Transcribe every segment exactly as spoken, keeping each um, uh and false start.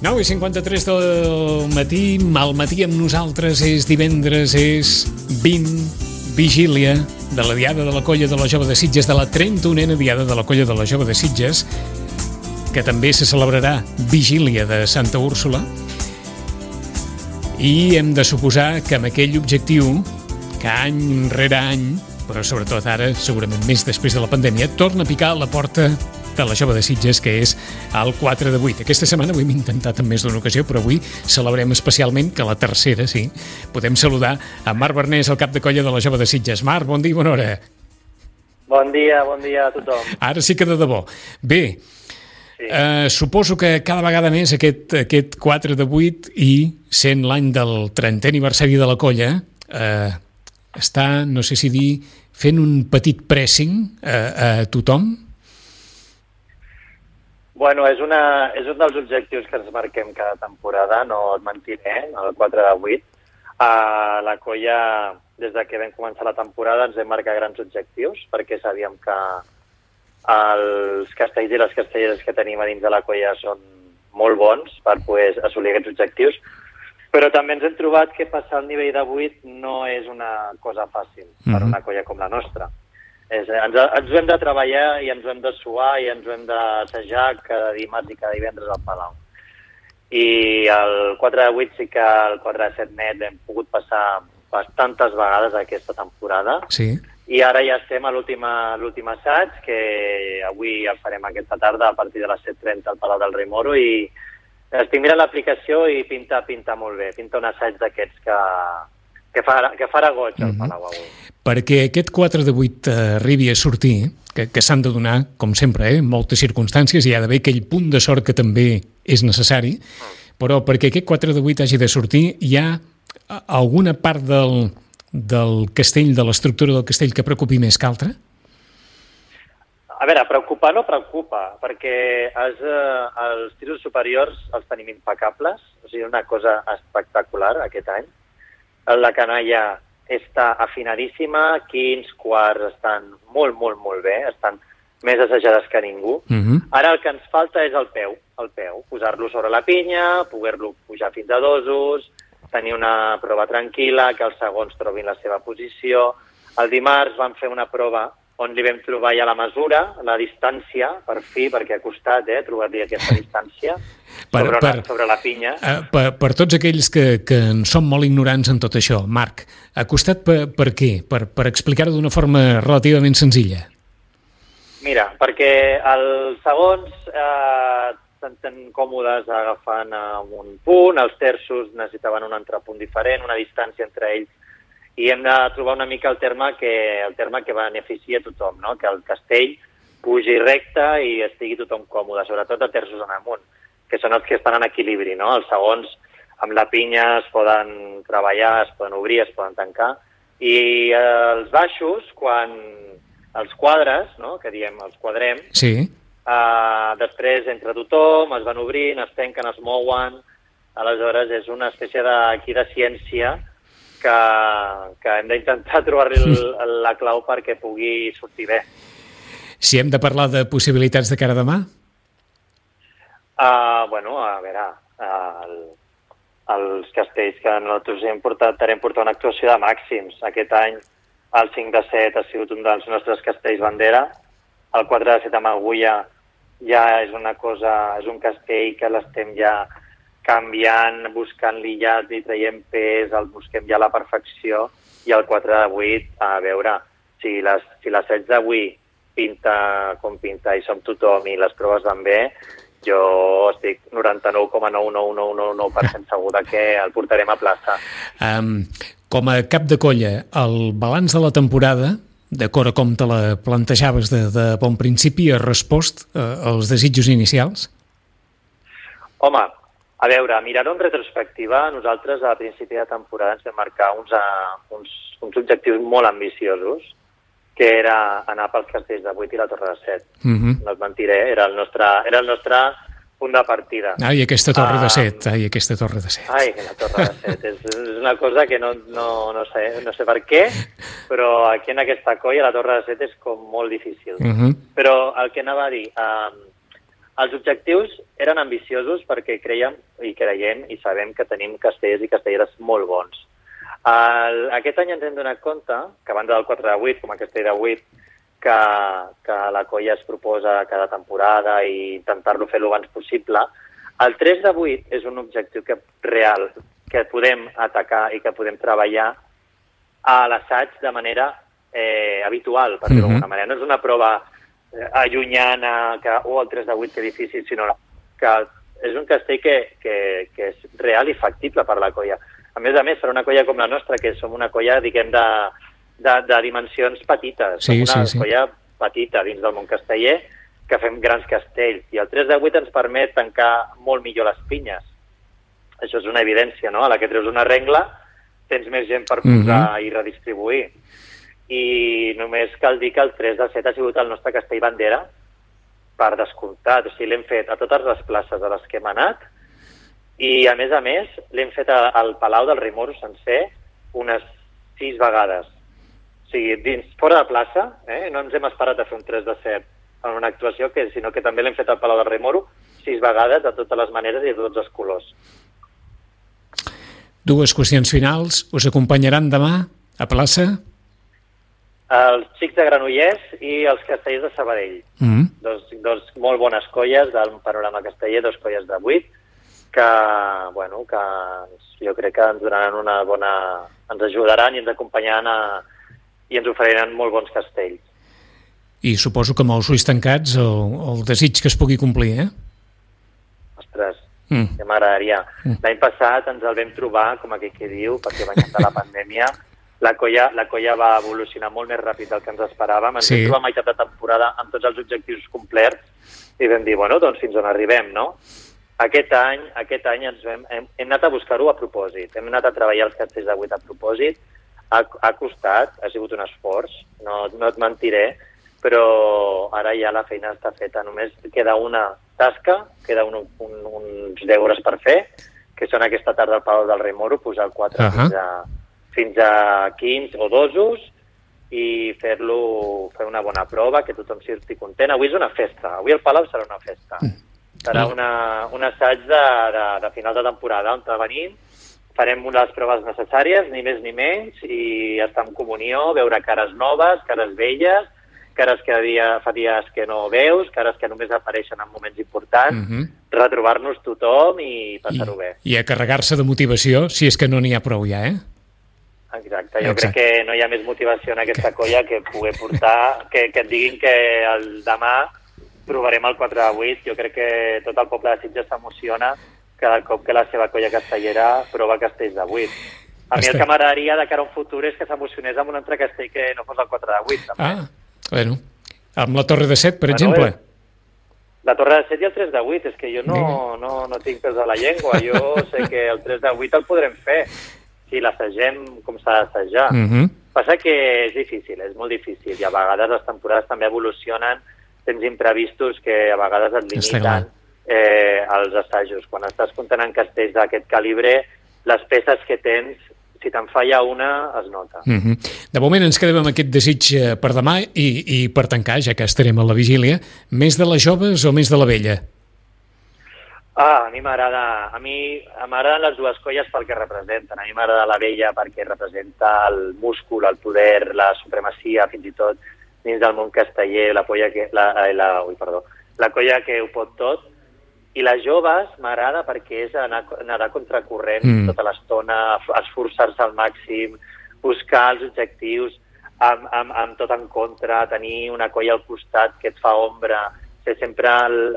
nou i cinquanta-tres del matí, al matí amb nosaltres és divendres, és vint, vigília de la Diada de la Colla de la Jove de Sitges, de la trenta-unena Diada de la Colla de la Jove de Sitges, que també se celebrarà vigília de Santa Úrsula, i hem de suposar que amb aquell objectiu, que any rere any, però sobretot ara, segurament més després de la pandèmia, torna a picar a la porta de la Jove de Sitges, que és el quatre de vuit. Aquesta setmana ho hem intentat en més d'una ocasió, però avui celebrem especialment que la tercera, sí, podem saludar a Marc Bernés, el cap de colla de la Jove de Sitges. Marc, bon dia i bona hora. Bon dia, bon dia a tothom. Ara sí que de debò. Bé, sí. eh, suposo que cada vegada més aquest, aquest quatre de vuit i sent l'any del trentè aniversari de la colla, eh, està, no sé si dir, fent un petit pressing a, a tothom? Bueno, és, una, és un dels objectius que ens marquem cada temporada, no et mentiré, el quatre de vuit. Uh, la colla, des de que vam començar la temporada, ens vam marcar grans objectius, perquè sabíem que els castells i les castelleres que tenim a dins de la colla són molt bons per poder assolir aquests objectius, però també ens hem trobat que passar el nivell de vuit no és una cosa fàcil per mm-hmm. una colla com la nostra. És, ens, ens ho hem de treballar i ens ho hem de suar i ens ho hem d'assajar cada dimarts i cada divendres al Palau. I el quatre de vuit sí que el quatre de set net hem pogut passar bastantes vegades aquesta temporada. Sí. I ara ja estem a l'últim assaig, que avui el farem aquesta tarda a partir de les set trenta al Palau del Rei Moro, i estic mirant l'aplicació i pinta, pinta molt bé. Pinta un assaig d'aquests que, que, farà, que farà goig al Palau avui. Perquè aquest quatre de vuit arribi a sortir, que, que s'han de donar, com sempre, eh, moltes circumstàncies, i hi ha d'haver aquell punt de sort que també és necessari, però perquè aquest quatre de vuit hagi de sortir, hi ha alguna part del, del castell, de l'estructura del castell, que preocupi més que altra? A veure, preocupar no preocupa, perquè els, eh, els tiros superiors els tenim impecables, o sigui, una cosa espectacular aquest any. La canalla està afinadíssima, quins, quarts estan molt, molt, molt bé, estan més assajades que ningú. Uh-huh. Ara el que ens falta és el peu, el peu, posar-lo sobre la pinya, poder-lo pujar fins a dosos, tenir una prova tranquil·la, que els segons trobin la seva posició. El dimarts vam fer una prova on li vam trobar ja la mesura, la distància, per fi, perquè ha costat eh, trobar-li aquesta distància per, sobre, per, la, sobre la pinya. Uh, per, per tots aquells que, que en som molt ignorants en tot això, Marc, ha costat per, per què? Per, per explicar-ho d'una forma relativament senzilla. Mira, perquè els segons eh, s'entén còmodes agafant un punt, els terços necessitaven un altre punt diferent, una distància entre ells, i hem de trobar una mica el terme que, el terme que beneficia a tothom, no? Que el castell pugi recte i estigui tothom còmode, sobretot a terços en amunt, que són els que estan en equilibri, no? Els segons amb la pinya es poden treballar, es poden obrir, es poden tancar, i eh, els baixos, quan els quadres, no? Que diem, els quadrem, sí. eh, després entre tothom es van obrint, es tanquen, es mouen, aleshores és una espècie de, aquí de ciència que, que hem d'intentar trobar-li la clau perquè pugui sortir bé. Si hem de parlar de possibilitats de cara a demà? Uh, bueno, a veure, uh, el, els castells que nosaltres hem portat, hem portat una actuació de màxims. Aquest any el cinc de set ha sigut un dels nostres castells bandera, el quatre de set amb Agulla ja és una cosa, és un castell que l'estem ja canviant, buscant-li ja, li traiem pes, el busquem ja a la perfecció, i el quatre de vuit, a veure, si les, si les set d'avui pinta com pinta i som tothom i les proves van bé, jo estic noranta-nou coma nou nou nou nou nou per cent segur que el portarem a plaça. Um, com a cap de colla, el balanç de la temporada, d'acord a com te la plantejaves de, de bon principi, ha respost eh, als desitjos inicials? Home, a veure, mirant en retrospectiva, nosaltres a principi de temporada ens vam marcar uns, uh, uns, uns objectius molt ambiciosos, que era anar pels castells de vuit i la Torre de set. Uh-huh. No et mentiré, era el nostre, era el nostre punt de partida. Ai, aquesta Torre uh, de set, ai, aquesta Torre de set. Ai, la Torre de set, és, és una cosa que no, no, no, sé, no sé per què, però aquí en aquesta colla la Torre de set és com molt difícil. Uh-huh. Però el que anava a dir, uh, Els objectius eren ambiciosos perquè creiem i creiem i sabem que tenim castellers i castelleres molt bons. El, aquest any ens hem donat compte que, a banda del quatre de vuit, com a castell de vuit, que, que la colla es proposa cada temporada i intentar-lo fer el abans possible, el tres de vuit és un objectiu que, real que podem atacar i que podem treballar a l'assaig de manera eh, habitual, per dir-ho d'alguna manera. No és una prova eh, allunyana que, o oh, el tres de vuit que difícil, sinó que és un castell que, que, que és real i factible per la colla. A més a més, per una colla com la nostra, que som una colla, diguem, de, de, de dimensions petites. Sí, som una sí, sí. colla petita dins del món casteller, que fem grans castells. I el tres de vuit ens permet tancar molt millor les pinyes. Això és una evidència, no? A la que treus una rengla, tens més gent per posar uh-huh. i redistribuir. I només cal dir que el tres de set ha sigut el nostre castell bandera per descomptat. O sigui, l'hem fet a totes les places a les que hem anat i, a més a més, l'hem fet al Palau del Rei Moro sencer unes sis vegades. O sigui, dins, fora de plaça, eh? No ens hem esperat a fer un tres de set en una actuació, que, sinó que també l'hem fet al Palau del Rei Moro sis vegades, de totes les maneres i de tots els colors. Dues qüestions finals. Us acompanyaran demà a plaça? Els xics de Granollers i els castellers de Sabadell. Mm. Dos, dos molt bones colles del panorama casteller, dos colles de vuit, que, bueno, que jo crec que ens donaran una bona... ens ajudaran i ens acompanyaran a, i ens oferiran molt bons castells. I suposo que amb els ulls tancats el, el desig que es pugui complir, eh? Ostres, mm. ja m'agradaria. Mm. L'any passat ens el vam trobar, com aquí que diu, perquè venint de la pandèmia, la colla, la colla va evolucionar molt més ràpid del que ens esperàvem. Ens sí. vam trobar a meitat de temporada amb tots els objectius complerts i vam dir, bueno, doncs fins on arribem, no? Aquest any, aquest any ens vam, hem, hem anat a buscar-ho a propòsit, hem anat a treballar els castells de vuit a propòsit, ha, ha costat, ha sigut un esforç, no, no et mentiré, però ara ja la feina està feta. Només queda una tasca, queda un, un, uns deures per fer, que són aquesta tarda al Palau del Rei Moro, posar el quatre uh-huh. fins, a, fins a quinze o dosos i fer-lo, fer una bona prova, que tothom surti content. Avui és una festa, avui el Palau serà una festa. Serà una, un assaig de, de, de final de temporada, on venim, farem les proves necessàries, ni més ni menys, i estar en comunió, veure cares noves, cares velles, cares que dia, fa dies que no veus, cares que només apareixen en moments importants, uh-huh. retrobar-nos tothom i passar-ho bé. I a carregar-se de motivació, si és que no n'hi ha prou ja, eh? Exacte, jo Exacte. crec que no hi ha més motivació en aquesta colla que poder portar, que, que et diguin que el demà provarem el quatre de vuit. Jo crec que tot el poble de Sitges s'emociona cada cop que la seva colla castellera prova castells de vuit. A mi el que m'agradaria de cara a un futur és que s'emocionés amb un altre castell que no fos el quatre de vuit. També. Ah, bueno, amb la Torre de set, per bueno, exemple. Eh, la Torre de set i el tres de vuit, és que jo no, no, no tinc pels a la llengua. Jo sé que el tres de vuit el podrem fer si l'assagem com s'ha d'assajar. Uh-huh. Passa que és difícil, és molt difícil, i a vegades les temporades també evolucionen, tens imprevistos que a vegades et limiten eh, els assajos. Quan estàs comptant en castells d'aquest calibre, les peces que tens, si te'n falla una, es nota. Uh-huh. De moment ens quedem amb aquest desig per demà i, i per tancar, ja que estarem a la vigília, més de les joves o més de la vella? Ah, a mi m'agrada, a mi m'agraden les dues colles pel que representen. A mi m'agrada la vella perquè representa el múscul, el poder, la supremacia, fins i tot dins del món casteller, la colla que, la, la, ui, perdó, la colla que ho pot tot. I les joves m'agrada perquè és anar, anar contracorrent mm. tota l'estona, esforçar-se al màxim, buscar els objectius amb, amb, amb tot en contra, tenir una colla al costat que et fa ombra, ser sempre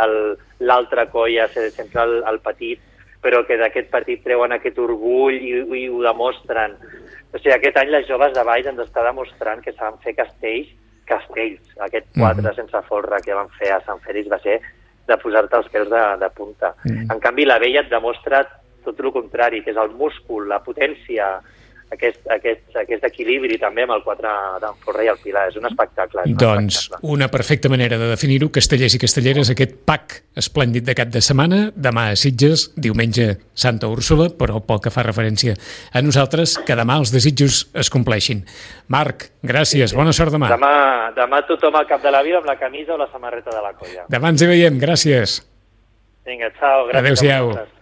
l'altra colla, ser sempre el, el petit, però que d'aquest petit treuen aquest orgull i, i ho demostren. O sigui, aquest any les joves de Valls ens està demostrant que saben fer castells, castells. Aquest quatre mm. sense folre que van fer a Sant Fèlix va ser de posar-te els peus de, de punta. Mm. En canvi, la vella et demostra tot el contrari, que és el múscul, la potència, aquest, aquest, aquest equilibri també amb el quatre d'en Folre i el Pilar. És un espectacle. És un doncs espectacle. Una perfecta manera de definir-ho, castellers i castelleres, aquest pack esplèndid de cap de setmana, demà a Sitges, diumenge Santa Úrsula, però pel que fa referència a nosaltres, que demà els desitjos es compleixin. Marc, gràcies, sí, sí. Bona sort demà. Demà, demà tothom al cap de la vida amb la camisa o la samarreta de la colla. Demà ens hi veiem, gràcies. Vinga, xau. Gràcies. Adéu-siau.